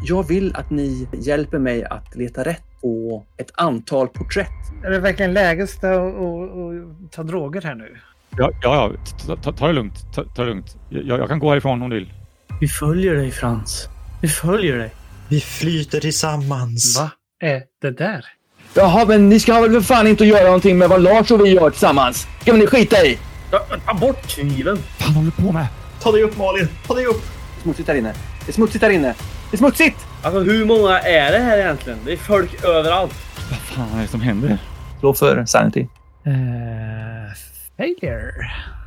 Jag vill att ni hjälper mig att leta rätt på ett antal porträtt. Är det verkligen lägest att ta droger här nu? Ja. Ta det lugnt. Ta det lugnt. Jag kan gå härifrån om du vill. Vi följer dig, Frans. Vi följer dig. Vi flyter tillsammans. Va är det där? Jaha, men ni ska väl för fan inte göra någonting med vad Lars och vi gör tillsammans. Ska ni skita i? Ta bort kniven. Fan håller du på med? Ta dig upp, Malin. Ta dig upp. Det är smutsigt där inne. Det är smutsigt där inne. Det är smutsigt! Alltså hur många är det här egentligen? Det är folk överallt. Vad fan är det som händer? Slå för sanity. Failure.